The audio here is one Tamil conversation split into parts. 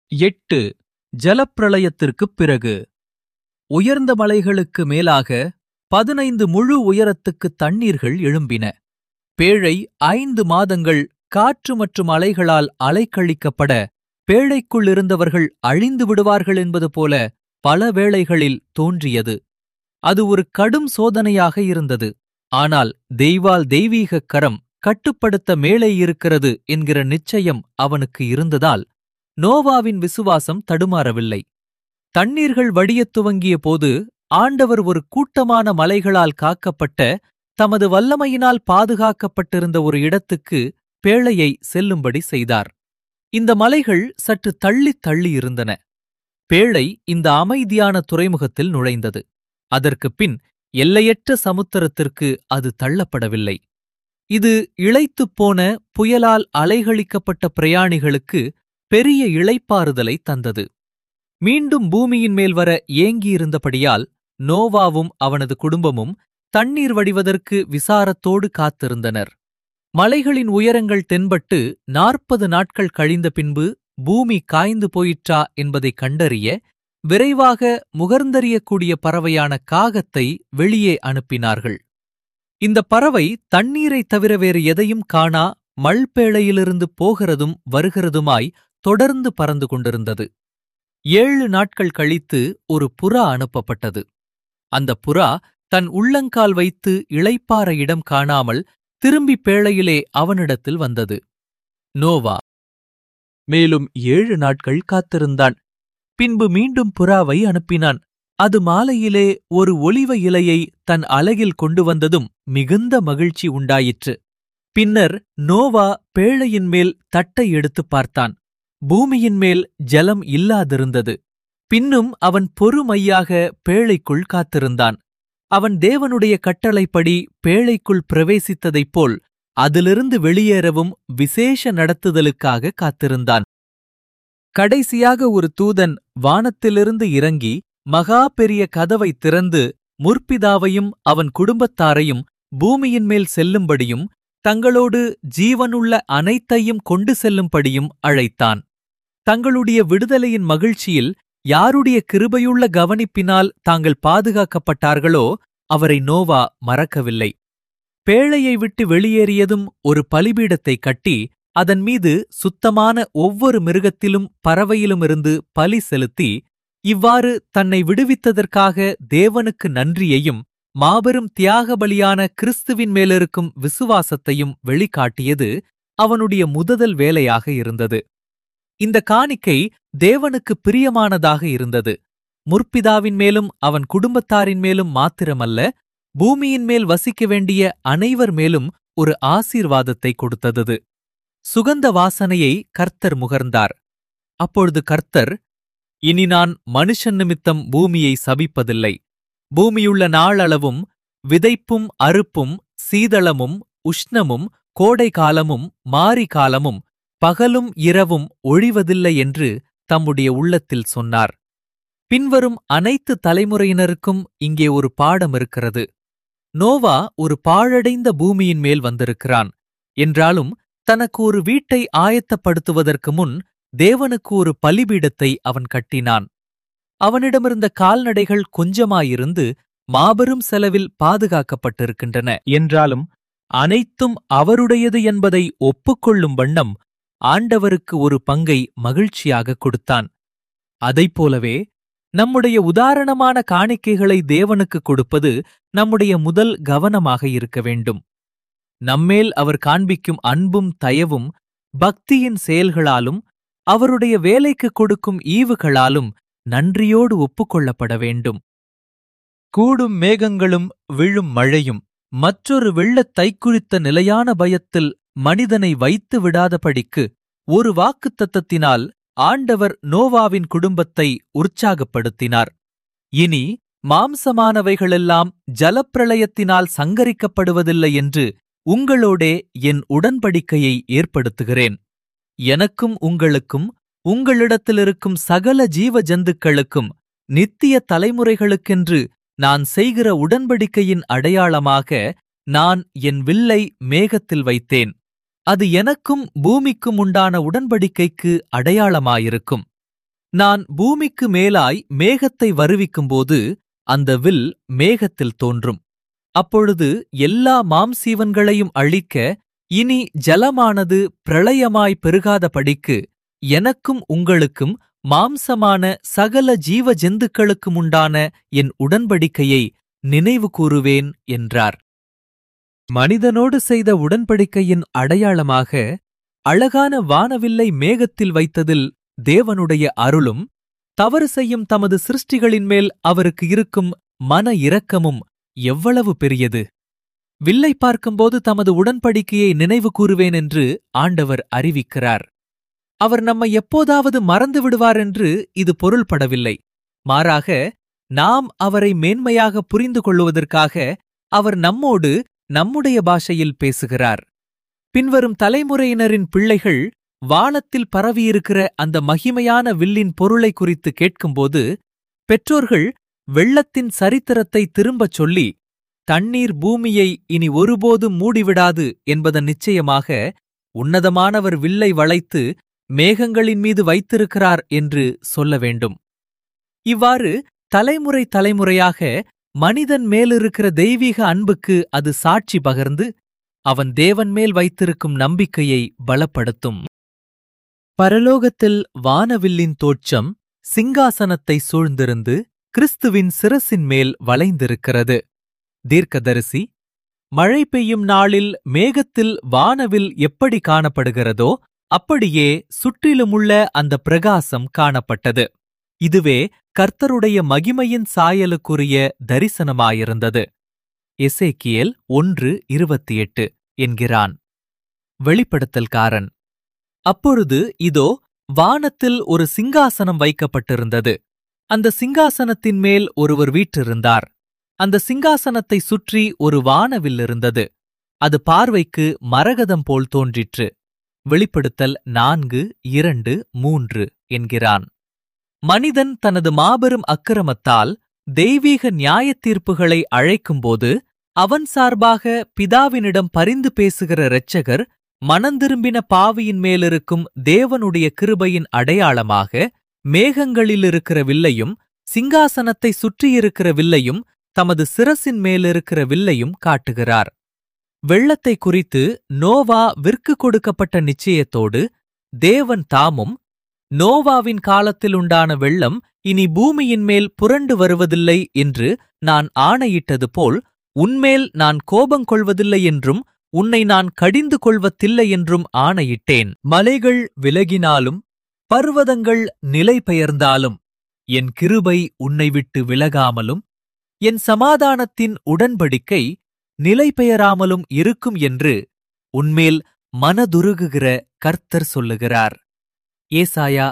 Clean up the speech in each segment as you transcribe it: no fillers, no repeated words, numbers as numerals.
8. ஜலப்பிரளயத்திற்குப் பிறகு. உயர்ந்த மலைகளுக்கு மேலாக 15 முழு உயரத்துக்கு தண்ணீர்கள் எழும்பின. பேழை 5 மாதங்கள் காற்று மற்றும் அலைகளால் அலைக்கழிக்கப்பட, பேழைக்குள் இருந்தவர்கள் அழிந்து விடுவார்கள் என்பது போல பல வேளைகளில் தோன்றியது. அது ஒரு கடும் சோதனையாக இருந்தது. ஆனால் தெய்வீகக் கரம் கட்டுப்படுத்த மேலே இருக்கிறது என்கிற நிச்சயம் அவனுக்கு இருந்ததால் நோவாவின் விசுவாசம் தடுமாறவில்லை. தண்ணீர்கள் வடியத் துவங்கிய போது ஆண்டவர் ஒரு கூட்டமான மலைகளால் காக்கப்பட்ட, தமது வல்லமையினால் பாதுகாக்கப்பட்டிருந்த ஒரு இடத்துக்கு பேழையை செல்லும்படி செய்தார். இந்த மலைகள் சற்று தள்ளித் தள்ளி இருந்தன. பேழை இந்த அமைதியான துறைமுகத்தில் நுழைந்தது. அதற்குப் பின் எல்லையற்ற சமுத்திரத்திற்கு அது தள்ளப்படவில்லை. இது இளைத்துப்போன, புயலால் அலைகளிக்கப்பட்ட பிரயாணிகளுக்கு பெரிய இளைப்பாறுதலை தந்தது. மீண்டும் பூமியின் மேல் வர ஏங்கியிருந்தபடியால் நோவாவும் அவனது குடும்பமும் தண்ணீர் வடிவதற்கு விசாரத்தோடு காத்திருந்தனர். மலைகளின் உயரங்கள் தென்பட்டு 40 நாட்கள் கழிந்த பின்பு பூமி காய்ந்து போயிற்றா என்பதைக் கண்டறிய விரைவாக முகர்ந்தறியக்கூடிய பறவையான காகத்தை வெளியே அனுப்பினார்கள். இந்தப் பறவை தண்ணீரைத் தவிர வேறு எதையும் காணா மல்பேழையிலிருந்து போகிறதும் வருகிறதுமாய் தொடர்ந்து பறந்து கொண்டிருந்தது. 7 நாட்கள் கழித்து ஒரு புறா அனுப்பப்பட்டது. அந்தப் புறா தன் உள்ளங்கால் வைத்து இளைப்பாற இடம் காணாமல் திரும்பி பேழையிலே அவனிடத்தில் வந்தது. நோவா மேலும் 7 நாட்கள் காத்திருந்தான். பின்பு மீண்டும் புறாவை அனுப்பினான். அது மாலையிலே ஒரு ஒலிவ இலையை தன் அலகில் கொண்டு வந்ததும் மிகுந்த மகிழ்ச்சி உண்டாயிற்று. பின்னர் நோவா பேழையின் மேல் தட்டை எடுத்துப் பார்த்தான். பூமியின் மேல் ஜலம் இல்லாதிருந்தது. பின்னும் அவன் பொறுமையாக பேழைக்குள் காத்திருந்தான். அவன் தேவனுடைய கட்டளைப்படி பேழைக்குள் பிரவேசித்ததைப் போல் அதிலிருந்து வெளியேறவும் விசேஷ நடத்துதலுக்காக காத்திருந்தான். கடைசியாக ஒரு தூதன் வானத்திலிருந்து இறங்கி மகா பெரிய கதவை திறந்து முற்பிதாவையும் அவன் குடும்பத்தாரையும் பூமியின் மேல் செல்லும்படியும் தங்களோடு ஜீவனுள்ள அனைத்தையும் கொண்டு செல்லும்படியும் அழைத்தான். தங்களுடைய விடுதலையின் மகிழ்ச்சியில் யாருடைய கிருபையுள்ள கவனிப்பினால் தாங்கள் பாதுகாக்கப்பட்டார்களோ அவரை நோவா மறக்கவில்லை. பேழையை விட்டு வெளியேறியதும் ஒரு பலிபீடத்தைக் கட்டி அதன் மீது சுத்தமான ஒவ்வொரு மிருகத்திலும் பறவையிலுமிருந்து பலி செலுத்தி, இவ்வாறு தன்னை விடுவித்ததற்காக தேவனுக்கு நன்றியையும் மாபெரும் தியாக பலியான கிறிஸ்துவின் மேலிருக்கும் விசுவாசத்தையும் வெளிக்காட்டியது அவனுடைய முதல் வேலையாக இருந்தது. இந்த காணிக்கை தேவனுக்கு பிரியமானதாக இருந்தது. முற்பிதாவின் மேலும் அவன் குடும்பத்தாரின் மேலும் மாத்திரமல்ல, பூமியின் மேல் வசிக்க வேண்டிய அனைவர் மேலும் ஒரு ஆசீர்வாதத்தை கொடுத்தது. சுகந்த வாசனையை கர்த்தர் முகர்ந்தார். அப்பொழுது கர்த்தர், இனி நான் மனுஷன் நிமித்தம் பூமியை சபிப்பதில்லை. பூமியுள்ள நாளளவும் விதைப்பும் அறுப்பும் சீதளமும் உஷ்ணமும் கோடை காலமும் மாரி காலமும் பகலும் இரவும் ஒழிவதில்லை என்று தம்முடைய உள்ளத்தில் சொன்னார். பின்வரும் அனைத்து தலைமுறையினருக்கும் இங்கே ஒரு பாடம் இருக்கிறது. நோவா ஒரு பாழடைந்த பூமியின் மேல் வந்திருக்கிறான் என்றாலும் தனக்கு ஒரு வீட்டை ஆயத்தப்படுத்துவதற்கு முன் தேவனுக்கு ஒரு பலிபீடத்தை அவன் கட்டினான். அவனிடமிருந்த கால்நடைகள் கொஞ்சமாயிருந்து மாபெரும் செலவில் பாதுகாக்கப்பட்டிருக்கின்றன என்றாலும் அனைத்தும் அவருடையது என்பதை ஒப்புக்கொள்ளும் வண்ணம் ஆண்டவருக்கு ஒரு பங்கை மகிழ்ச்சியாக கொடுத்தான். அதைப்போலவே நம்முடைய உதாரணமான காணிக்கைகளை தேவனுக்கு கொடுப்பது நம்முடைய முதல் கவனமாக இருக்க வேண்டும். நம்மேல் அவர் காண்பிக்கும் அன்பும் தயவும் பக்தியின் செயல்களாலும் அவருடைய வேலைக்கு கொடுக்கும் ஈவுகளாலும் நன்றியோடு ஒப்புக்கொள்ளப்பட வேண்டும். கூடும் மேகங்களும் விழும் மழையும் மற்றொரு வெள்ளத் தைக்குறித்த நிலையான பயத்தில் மனிதனை வைத்து விடாதபடிக்கு ஒரு வாக்குத்தத்தத்தினால் ஆண்டவர் நோவாவின் குடும்பத்தை உற்சாகப்படுத்தினார். இனி மாம்சமானவைகளெல்லாம் ஜலப்பிரளயத்தினால் சங்கரிக்கப்படுவதில்லை என்று உங்களோடே என் உடன்படிக்கையை ஏற்படுத்துகிறேன். எனக்கும் உங்களுக்கும் உங்களிடத்திலிருக்கும் சகல ஜீவ ஜந்துக்களுக்கும் நித்திய தலைமுறைகளுக்கென்று நான் செய்கிற உடன்படிக்கையின் அடையாளமாக நான் என் வில்லை மேகத்தில் வைத்தேன். அது எனக்கும் பூமிக்கும் உண்டான உடன்படிக்கைக்கு அடையாளமாயிருக்கும். நான் பூமிக்கு மேலாய் மேகத்தை வருவிக்கும்போது அந்த வில் மேகத்தில் தோன்றும். அப்பொழுது எல்லா மாம்சீவன்களையும் அழிக்க இனி ஜலமானது பிரளயமாய் பெருகாதபடிக்கு எனக்கும் உங்களுக்கும் மாம்சமான சகல ஜீவ ஜந்துக்களுக்குமுண்டான என் உடன்படிக்கையை நினைவு கூறுவேன் என்றார். மனிதனோடு செய்த உடன்படிக்கையின் அடையாளமாக அழகான வானவில்லை மேகத்தில் வைத்ததில் தேவனுடைய அருளும், தவறு செய்யும் தமது சிருஷ்டிகளின் மேல் அவருக்கு இருக்கும் மன இரக்கமும் எவ்வளவு பெரியது! வில்லை பார்க்கும்போது தமது உடன்படிக்கையை நினைவு கூறுவேன் என்று ஆண்டவர் அறிவிக்கிறார். அவர் நம்மை எப்போதாவது மறந்து விடுவார் என்று இது பொருள்படவில்லை. மாறாக நாம் அவரை மேன்மையாக புரிந்து கொள்வதற்காக அவர் நம்மோடு நம்முடைய பாஷையில் பேசுகிறார். பின்வரும் தலைமுறையினரின் பிள்ளைகள் வானத்தில் பரவியிருக்கிற அந்த மகிமையான வில்லின் பொருளை குறித்து கேட்கும்போது பெற்றோர்கள் வெள்ளத்தின் சரித்திரத்தை திரும்பச் சொல்லி, தண்ணீர் பூமியை இனி ஒருபோதும் மூடிவிடாது என்பதன் நிச்சயமாக உன்னதமானவர் வில்லை வளைத்து மேகங்களின் மீது வைத்திருக்கிறார் என்று சொல்ல வேண்டும். இவ்வாறு தலைமுறை தலைமுறையாக மனிதன் மேலிருக்கிற தெய்வீக அன்புக்கு அது சாட்சி பகர்ந்து அவன் தேவன் மேல் வைத்திருக்கும் நம்பிக்கையை பலப்படுத்தும். பரலோகத்தில் வானவில்லின் தோற்றம் சிங்காசனத்தை சூழ்ந்திருந்து கிறிஸ்துவின் சிரசின் மேல் வளைந்திருக்கிறது. தீர்க்கதரிசி, மழை பெய்யும் நாளில் மேகத்தில் வானவில் எப்படி காணப்படுகிறதோ அப்படியே சுற்றிலுமுள்ள அந்த பிரகாசம் காணப்பட்டது. இதுவே கர்த்தருடைய மகிமையின் சாயலுக்குரிய தரிசனமாயிருந்தது. எசேக்கியேல் 1:28 என்கிறான் வெளிப்படுத்தல்காரன். அப்பொழுது இதோ வானத்தில் ஒரு சிங்காசனம் வைக்கப்பட்டிருந்தது. அந்த சிங்காசனத்தின் மேல் ஒருவர் வீற்றிருந்தார். அந்த சிங்காசனத்தை சுற்றி ஒரு வானவில் இருந்தது. அது பார்வைக்கு மரகதம் போல் தோன்றிற்று. வெளிப்படுத்தல் 4:2-3 என்கிறான். மனிதன் தனது மாபெரும் அக்கிரமத்தால் தெய்வீக நியாயத்தீர்ப்புகளை அழைக்கும்போது அவன் சார்பாக பிதாவினிடம் பரிந்து பேசுகிற இரட்சகர் மனந்திரும்பின பாவியின் மேலிருக்கும் தேவனுடைய கிருபையின் அடையாளமாக மேகங்களிலிருக்கிற வில்லையும் சிங்காசனத்தை சுற்றியிருக்கிற வில்லையும் தமது சிரசின் மேலிருக்கிற வில்லையும் காட்டுகிறார். வெள்ளத்தை குறித்து நோவா விற்கு கொடுக்கப்பட்ட நிச்சயத்தோடு தேவன் தாமும் நோவாவின் காலத்தில் உண்டான வெள்ளம் இனி பூமியின் மேல் புரண்டு வருவதில்லை என்று நான் ஆணையிட்டது போல் உன்மேல் நான் கோபங்கொள்வதில்லை என்றும் உன்னை நான் கடிந்து கொள்வதில்லை என்றும் ஆணையிட்டேன். மலைகள் விலகினாலும் பர்வதங்கள் நிலை பெயர்ந்தாலும் என் கிருபை உன்னை விட்டு விலகாமலும் என் சமாதானத்தின் உடன்படிக்கை நிலை பெயராமலும் இருக்கும் என்று உன்மேல் மனதுருகுகிற கர்த்தர் சொல்லுகிறார். ஏசாயா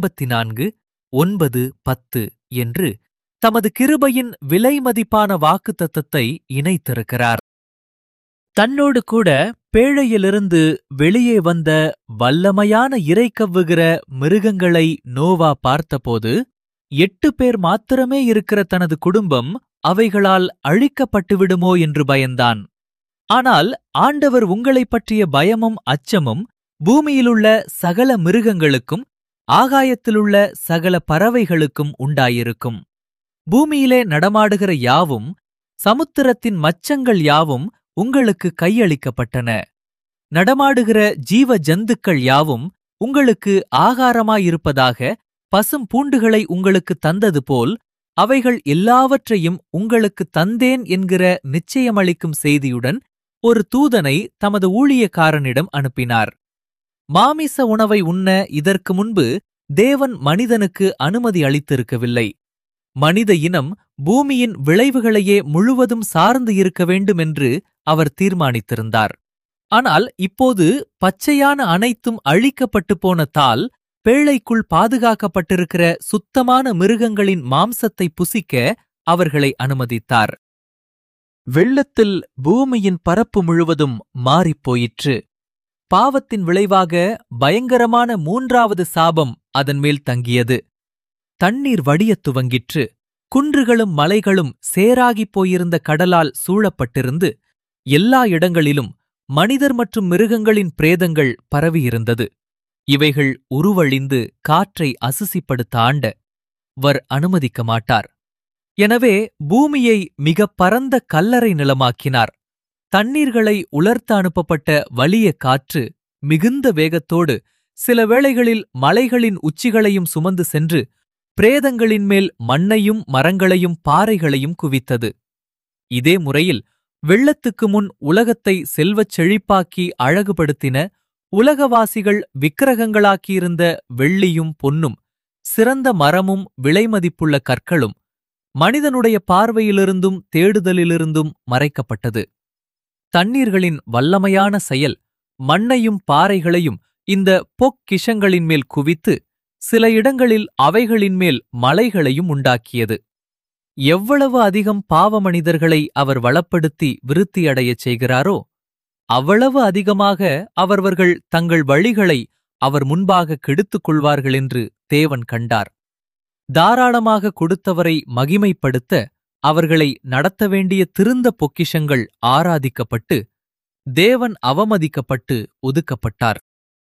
54:9-10 என்று தமது கிருபையின் விலைமதிப்பான வாக்குத்தத்தத்தை இணைத்திருக்கிறார். தன்னோடு கூட பேழையிலிருந்து வெளியே வந்த வல்லமையான இரை கவ்வுகிற மிருகங்களை நோவா பார்த்தபோது 8 பேர் மாத்திரமே இருக்கிற தனது குடும்பம் அவைகளால் அழிக்கப்பட்டுவிடுமோ என்று பயந்தான். ஆனால் ஆண்டவர் உங்களைப் பற்றிய பயமும் அச்சமும் பூமியிலுள்ள சகல மிருகங்களுக்கும் ஆகாயத்திலுள்ள சகல பறவைகளுக்கும் உண்டாயிருக்கும். பூமியிலே நடமாடுகிற யாவும் சமுத்திரத்தின் மச்சங்கள் யாவும் உங்களுக்கு கையளிக்கப்பட்டன. நடமாடுகிற ஜீவ ஜந்துக்கள் யாவும் உங்களுக்கு ஆகாரமாயிருப்பதாக பசும் பூண்டுகளை உங்களுக்கு தந்தது போல் அவைகள் எல்லாவற்றையும் உங்களுக்கு தந்தேன் என்கிற நிச்சயமளிக்கும் செய்தியுடன் ஒரு தூதனை தமது ஊழியக்காரனிடம் அனுப்பினார். மாமிச உணவை உண்ண இதற்கு முன்பு தேவன் மனிதனுக்கு அனுமதி அளித்திருக்கவில்லை. மனித இனம் பூமியின் விளைவுகளையே முழுவதும் சார்ந்து இருக்க வேண்டுமென்று அவர் தீர்மானித்திருந்தார். ஆனால் இப்போது பச்சையான அனைத்தும் அழிக்கப்பட்டு போன தால் பேழைக்குள் பாதுகாக்கப்பட்டிருக்கிற சுத்தமான மிருகங்களின் மாம்சத்தை புசிக்க அவர்களை அனுமதித்தார். வெள்ளத்தில் பூமியின் பரப்பு முழுவதும் மாறிப்போயிற்று. பாவத்தின் விளைவாக பயங்கரமான 3வது சாபம் அதன் மேல் தங்கியது. தண்ணீர் வடியத் துவங்கிற்று. குன்றுகளும் மலைகளும் சேராகிப் போயிருந்த கடலால் சூழப்பட்டிருந்து எல்லா இடங்களிலும் மனிதர் மற்றும் மிருகங்களின் பிரேதங்கள் பரவியிருந்தது. இவைகள் உருவழிந்து காற்றை அசுசிப்படுத்த ஆண்டவர் அனுமதிக்க மாட்டார். எனவே பூமியை மிகப் பரந்த கல்லறை நிலமாக்கினார். தண்ணீர்களை உலர்த்த அனுப்பப்பட்ட வலிய காற்று மிகுந்த வேகத்தோடு சில வேளைகளில் மலைகளின் உச்சிகளையும் சுமந்து சென்று பிரேதங்களின் மேல் மண்ணையும் மரங்களையும் பாறைகளையும் குவித்தது. இதே முறையில் வெள்ளத்துக்கு முன் உலகத்தை செல்வச் செழிப்பாக்கி அழகுபடுத்தின உலகவாசிகள் விக்கிரகங்களாக்கியிருந்த வெள்ளியும் பொன்னும் சிறந்த மரமும் விலைமதிப்புள்ள கற்களும் மனிதனுடைய பார்வையிலிருந்தும் தேடுதலிலிருந்தும் மறைக்கப்பட்டது. தண்ணீர்களின் வல்லமையான செயல் மண்ணையும் பாறைகளையும் இந்த பொக்கிஷங்களின் மேல் குவித்து சில இடங்களில் அவைகளின் மேல் மலைகளையும் உண்டாக்கியது. எவ்வளவு அதிகம் பாவ மனிதர்களை அவர் வளப்படுத்தி விருத்தியடையச் செய்கிறாரோ அவ்வளவு அதிகமாக அவர்கள் தங்கள் வழிகளை அவர் முன்பாக கெடுத்துக் கொள்வார்கள் என்று தேவன் கண்டார். தாராளமாக கொடுத்தவரை மகிமைப்படுத்த அவர்களை நடத்த வேண்டிய திருந்த பொக்கிஷங்கள் ஆராதிக்கப்பட்டு தேவன் அவமதிக்கப்பட்டு ஒதுக்கப்பட்டார்.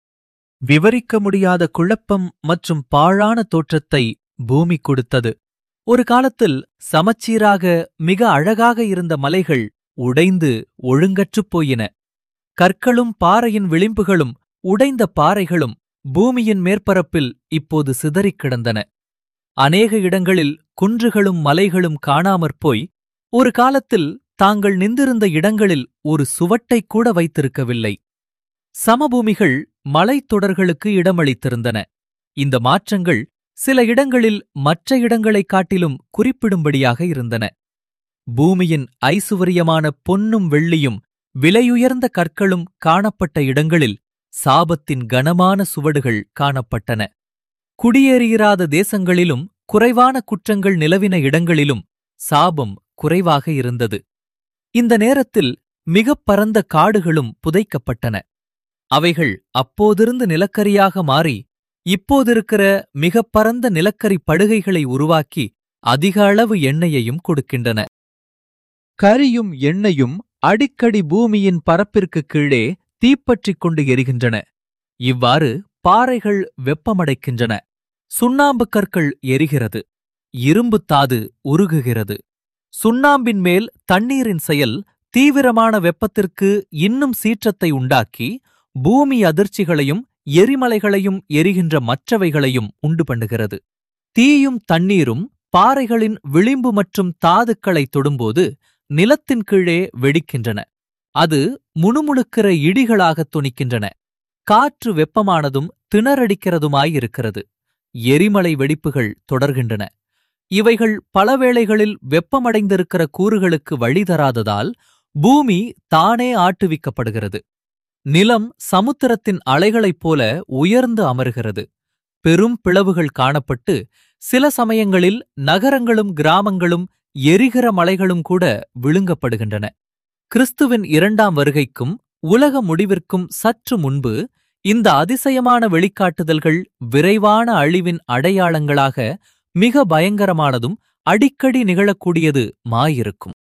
விவரிக்க முடியாத குழப்பம் மற்றும் பாழான தோற்றத்தை பூமி கொடுத்தது. ஒரு காலத்தில் சமச்சீராக மிக அழகாக இருந்த மலைகள் உடைந்து ஒழுங்கற்றுப் போயின. கற்களும் பாறையின் விளிம்புகளும் உடைந்த பாறைகளும் பூமியின் மேற்பரப்பில் இப்போது சிதறிக் கிடந்தன. அநேக இடங்களில் குன்றுகளும் மலைகளும் காணாமற் போய் ஒரு காலத்தில் தாங்கள் நின்றிருந்த இடங்களில் ஒரு சுவட்டைக் கூட வைத்திருக்கவில்லை. சமபூமிகள் மலைத்தொடர்களுக்கு இடமளித்திருந்தன. இந்த மாற்றங்கள் சில இடங்களில் மற்ற இடங்களைக் காட்டிலும் குறிப்பிடும்படியாக இருந்தன. பூமியின் ஐசுவரியமான பொன்னும் வெள்ளியும் விலையுயர்ந்த கற்களும் காணப்பட்ட இடங்களில் சாபத்தின் கனமான சுவடுகள் காணப்பட்டன. குடியேறியிராத தேசங்களிலும் குறைவான குற்றங்கள் நிலவின இடங்களிலும் சாபம் குறைவாக இருந்தது. இந்த நேரத்தில் மிகப் பரந்த காடுகளும் புதைக்கப்பட்டன. அவைகள் அப்போதிருந்து நிலக்கரியாக மாறி இப்போதிருக்கிற மிகப் பரந்த நிலக்கரி படுகைகளை உருவாக்கி அதிக அளவு எண்ணெயையும் கொடுக்கின்றன. கரியும் எண்ணெயும் அடிக்கடி பூமியின் பரப்பிற்கு கீழே தீப்பற்றிக் கொண்டு எரிகின்றன. இவ்வாறு பாறைகள் வெப்பமடைக்கின்றன. சுண்ணாம்புக் கற்கள் எரிகிறது. இரும்புத் தாது உருகுகிறது. சுண்ணாம்பின் மேல் தண்ணீரின் செயல் தீவிரமான வெப்பத்திற்கு இன்னும் சீற்றத்தை உண்டாக்கி பூமி அதிர்ச்சிகளையும் எரிமலைகளையும் எரிகின்ற மற்றவைகளையும் உண்டு பண்ணுகிறது. தீயும் தண்ணீரும் பாறைகளின் விளிம்பு மற்றும் தாதுக்களை தொடும்போது நிலத்தின் கீழே வெடிக்கின்றன. அது முணுமுணுக்கிற இடிகளாகத் தொனிக்கின்றன. காற்று வெப்பமானதும் திணறடிக்கிறதுமாயிருக்கிறது. எரிமலை வெடிப்புகள் தொடர்கின்றன. இவைகள் பலவேளைகளில் வெப்பமடைந்திருக்கிற கூறுகளுக்கு வழி தராததால் பூமி தானே ஆட்டுவிக்கப்படுகிறது. நிலம் சமுத்திரத்தின் அலைகளைப் போல உயர்ந்து அமர்கிறது. பெரும் பிளவுகள் காணப்பட்டு சில சமயங்களில் நகரங்களும் கிராமங்களும் எரிகிற மலைகளும் கூட விழுங்கப்படுகின்றன. கிறிஸ்துவின் 2ஆம் வருகைக்கும் உலக முடிவிற்கும் சற்று முன்பு இந்த அதிசயமான வெளிக்காட்டுதல்கள் விரைவான அழிவின் அடையாளங்களாக மிக பயங்கரமானதும் அடிக்கடி நிகழக்கூடியது மாயிருக்கும்.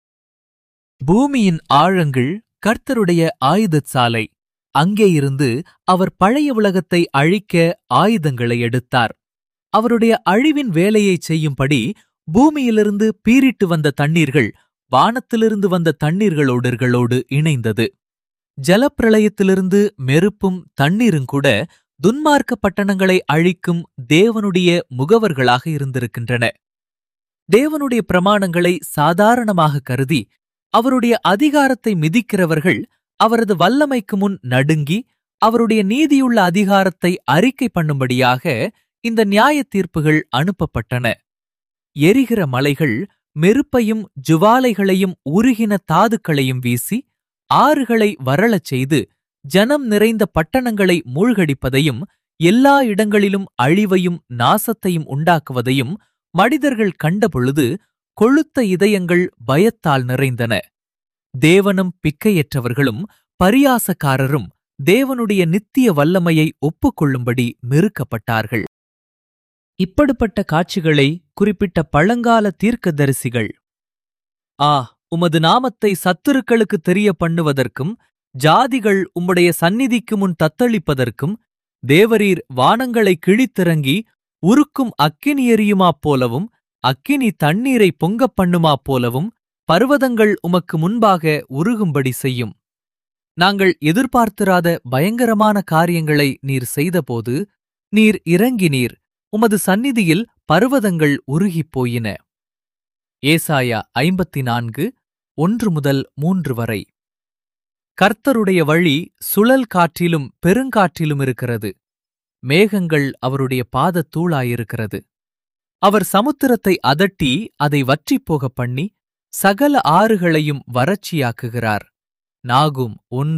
பூமியின் ஆழங்கள் கர்த்தருடைய ஆயுதச் சாலை. அங்கேயிருந்து அவர் பழைய உலகத்தை அழிக்க ஆயுதங்களை எடுத்தார். அவருடைய அழிவின் வேலையைச் செய்யும்படி பூமியிலிருந்து பீரிட்டு வந்த தண்ணீர்கள் வானத்திலிருந்து வந்த தண்ணீர்களோடு இணைந்தது. ஜலப்பிரளயத்திலிருந்து மெருப்பும் தண்ணீருங்கூட துன்மார்க்க பட்டணங்களை அழிக்கும் தேவனுடைய முகவர்களாக இருந்திருக்கின்றன. தேவனுடைய பிரமாணங்களை சாதாரணமாக கருதி அவருடைய அதிகாரத்தை மிதிக்கிறவர்கள் அவரது வல்லமைக்கு முன் நடுங்கி அவருடைய நீதியுள்ள அதிகாரத்தை அறிக்கை பண்ணும்படியாக இந்த நியாய தீர்ப்புகள் அனுப்பப்பட்டன. எரிகிற மலைகள் மெருப்பையும் ஜுவாலைகளையும் உருகின தாதுக்களையும் வீசி ஆறுகளை வறளச் செய்து ஜனம் நிறைந்த பட்டணங்களை மூழ்கடிப்பதையும் எல்லா இடங்களிலும் அழிவையும் நாசத்தையும் உண்டாக்குவதையும் மனிதர்கள் கண்டபொழுது கொழுத்த இதயங்கள் பயத்தால் நிறைந்தன. தேவனும் பிக்கையற்றவர்களும் பரியாசக்காரரும் தேவனுடைய நித்திய வல்லமையை ஒப்புக்கொள்ளும்படி மெருக்கப்பட்டார்கள். இப்படிப்பட்ட காட்சிகளை குறிப்பிட்ட பழங்கால தீர்க்கதரிசிகள், உமது நாமத்தை சத்துருக்களுக்கு தெரிய பண்ணுவதற்கும் ஜாதிகள் உம்முடைய சந்நிதிக்கு முன் தத்தளிப்பதற்கும் தேவரீர் வானங்களை கிழித்திறங்கி உருக்கும் அக்கினி எரியுமாப் போலவும் அக்கினி தண்ணீரை பொங்கப் பண்ணுமாப் போலவும் பர்வதங்கள் உமக்கு முன்பாக உருகும்படி செய்யும். நாங்கள் எதிர்பார்த்திராத பயங்கரமான காரியங்களை நீர் செய்தபோது நீர் இறங்கினீர். உமது சந்நிதியில் பர்வதங்கள் உருகிப் போயின. ஏசாயா 54 1-3 வரை. கர்த்தருடைய வழி சுழல் காற்றிலும் பெருங்காற்றிலும் இருக்கிறது. மேகங்கள் அவருடைய பாதத்தூளாயிருக்கிறது. அவர் சமுத்திரத்தை அதட்டி அதை வற்றிப்போகப் பண்ணி சகல ஆறுகளையும் வறட்சியாக்குகிறார். நாகும்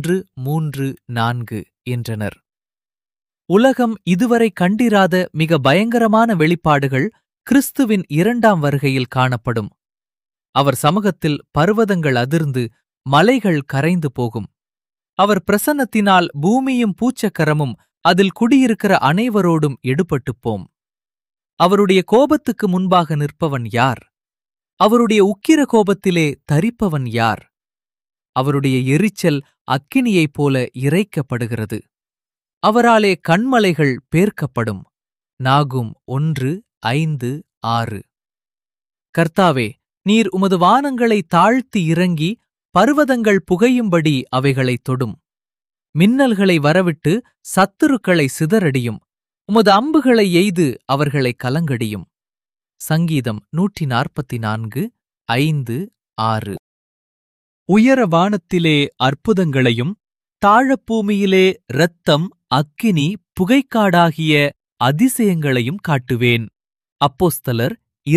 1:3-4 என்றனர். உலகம் இதுவரை கண்டிராத மிக பயங்கரமான வெளிப்பாடுகள் கிறிஸ்துவின் 2ஆம் வருகையில் காணப்படும். அவர் சமூகத்தில் பர்வதங்கள் அதிர்ந்து மலைகள் கரைந்து போகும். அவர் பிரசன்னத்தினால் பூமியும் பூச்சக்கரமும் அதில் குடியிருக்கிற அனைவரோடும் எடுபட்டுப்போம். அவருடைய கோபத்துக்கு முன்பாக நிற்பவன் யார்? அவருடைய உக்கிர கோபத்திலே தரிப்பவன் யார்? அவருடைய எரிச்சல் அக்கினியைப் போல இறைக்கப்படுகிறது. அவராலே கன்மலைகள் பேர்க்கப்படும். நாகும் 1:5-6. கர்த்தாவே, நீர் உமது வானங்களை தாழ்த்தி இறங்கி பர்வதங்கள் புகையும்படி அவைகளைத் தொடும். மின்னல்களை வரவிட்டு சத்துருக்களை சிதறடியும். உமது அம்புகளை எய்து அவர்களை கலங்கடியும். சங்கீதம் 144 5-6. உயர வானத்திலே அற்புதங்களையும் தாழப்பூமியிலே இரத்தம் அக்கினி புகைக்காடாகிய அதிசயங்களையும் காட்டுவேன். அப்போஸ்தலர்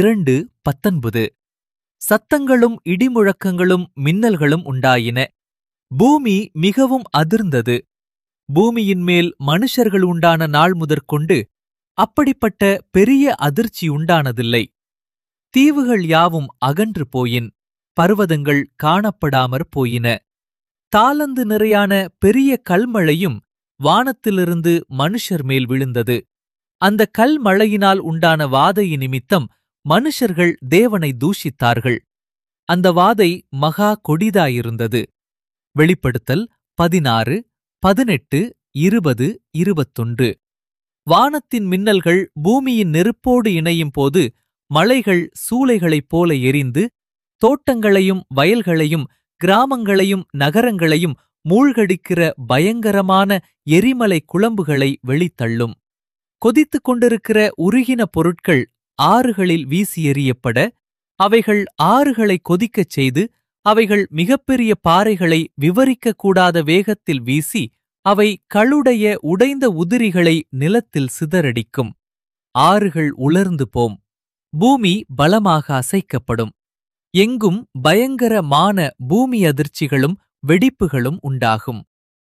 2:19. சத்தங்களும் இடிமுழக்கங்களும் மின்னல்களும் உண்டாயின. பூமி மிகவும் அதிர்ந்தது. பூமியின் மேல் மனுஷர்கள் உண்டான நாள் முதற்கொண்டு அப்படிப்பட்ட பெரிய அதிர்ச்சி உண்டானதில்லை. தீவுகள் யாவும் அகன்று போயின், பர்வதங்கள் காணப்படாமற் போயின. தாலந்து நிறையான பெரிய கல்மழையும் வானத்திலிருந்து மனுஷர் மேல் விழுந்தது. அந்த கல்மழையினால் உண்டான வாதை நிமித்தம் மனுஷர்கள் தேவனை தூஷித்தார்கள். அந்த வாதை மகா கொடிதாயிருந்தது. வெளிப்படுத்தல் 16, 18, 20, 21. வானத்தின் மின்னல்கள் பூமியின் நெருப்போடு இணையும் போது மலைகள் சூளைகளைப் போல எரிந்து தோட்டங்களையும் வயல்களையும் கிராமங்களையும் நகரங்களையும் மூழ்கடிக்கிற பயங்கரமான எரிமலை குழம்புகளை வெளித்தள்ளும். கொதித்துக் கொண்டிருக்கிற உருகின பொருட்கள் ஆறுகளில் வீசி எறியப்பட, அவைகள் ஆறுகளை கொதிக்கச் செய்து, அவைகள் மிகப்பெரிய பாறைகளை விவரிக்கக்கூடாத வேகத்தில் வீசி, அவை களுடைய உடைந்த உதிரிகளை நிலத்தில் சிதறடிக்கும். ஆறுகள் உலர்ந்து போம். பூமி பலமாக அசைக்கப்படும். எங்கும் பயங்கரமான பூமி அதிர்ச்சிகளும் வெடிப்புகளும் உண்டாகும்.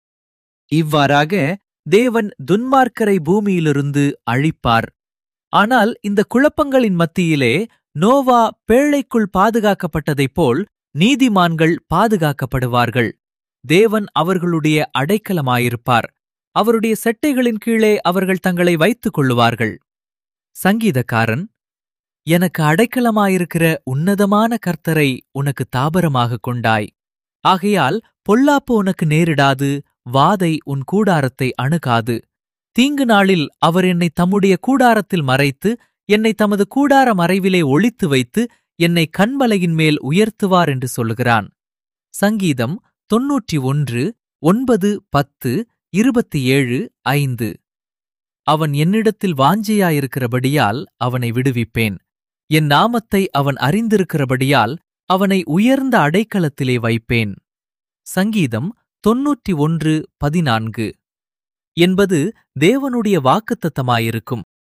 இவ்வாறாக தேவன் துன்மார்க்கரை பூமியிலிருந்து அழிப்பார். ஆனால் இந்த குழப்பங்களின் மத்தியிலே நோவா பேழைக்குள் பாதுகாக்கப்பட்டதைப் போல் நீதிமான்கள் பாதுகாக்கப்படுவார்கள். தேவன் அவர்களுடைய அடைக்கலமாயிருப்பார். அவருடைய செட்டைகளின் கீழே அவர்கள் தங்களை வைத்துக் கொள்ளுவார்கள். சங்கீதக்காரன், எனக்கு அடைக்கலமாயிருக்கிற உன்னதமான கர்த்தரை உனக்கு தாபரமாகக் கொண்டாய். ஆகையால் பொல்லாப்பு உனக்கு நேரிடாது, வாதை உன் கூடாரத்தை அணுகாது. தீங்கு நாளில் அவர் என்னை தம்முடைய கூடாரத்தில் மறைத்து, என்னை தமது கூடார மறைவிலே ஒளித்து வைத்து, என்னை கன்மலையின் மேல் உயர்த்துவார் என்று சொல்லுகிறான். சங்கீதம் 91 9, 10, 27, 5. அவன் என்னிடத்தில் வாஞ்சையாயிருக்கிறபடியால் அவனை விடுவிப்பேன். என் நாமத்தை அவன் அறிந்திருக்கிறபடியால் அவனை உயர்ந்த அடைக்கலத்திலே வைப்பேன். சங்கீதம் 91 14 என்பது தேவனுடைய வாக்குத்தத்தமாயிருக்கும்.